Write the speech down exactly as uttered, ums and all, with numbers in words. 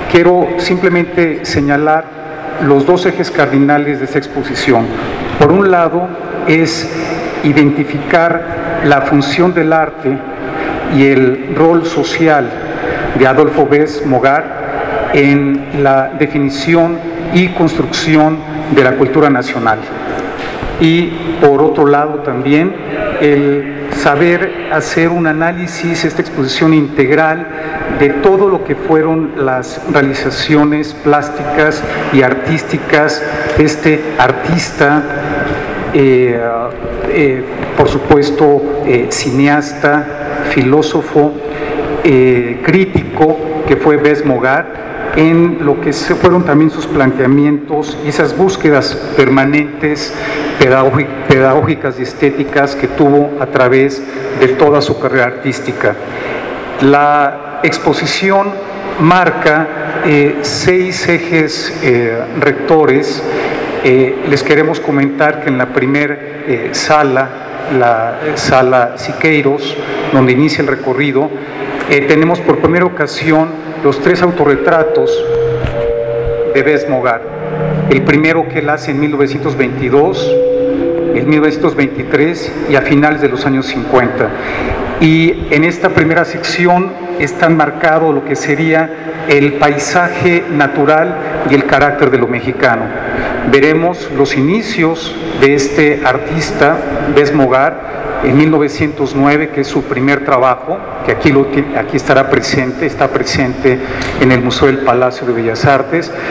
quiero simplemente señalar los dos ejes cardinales de esta exposición. Por un lado, es identificar la función del arte y el rol social de Adolfo Bes Mogar en la definición y construcción de la cultura nacional. Y por otro lado también el saber hacer un análisis, esta exposición integral de todo lo que fueron las realizaciones plásticas y artísticas de este artista, eh, eh, por supuesto eh, cineasta, filósofo, eh, crítico, que fue Bes Mogar, en lo que fueron también sus planteamientos y esas búsquedas permanentes, pedagógicas y estéticas que tuvo a través de toda su carrera artística. La exposición marca eh, seis ejes eh, rectores. Eh, les queremos comentar que en la primera eh, sala, la eh, sala Siqueiros, donde inicia el recorrido, eh, tenemos por primera ocasión los tres autorretratos de Bes Mogar. El primero que él hace en mil novecientos veintidós, en mil novecientos veintitrés y a finales de los años cincuenta. Y en esta primera sección está marcado lo que sería el paisaje natural y el carácter de lo mexicano. Veremos los inicios de este artista, Bes Mogar, en mil novecientos nueve, que es su primer trabajo, que aquí, lo, aquí estará presente, está presente en el Museo del Palacio de Bellas Artes.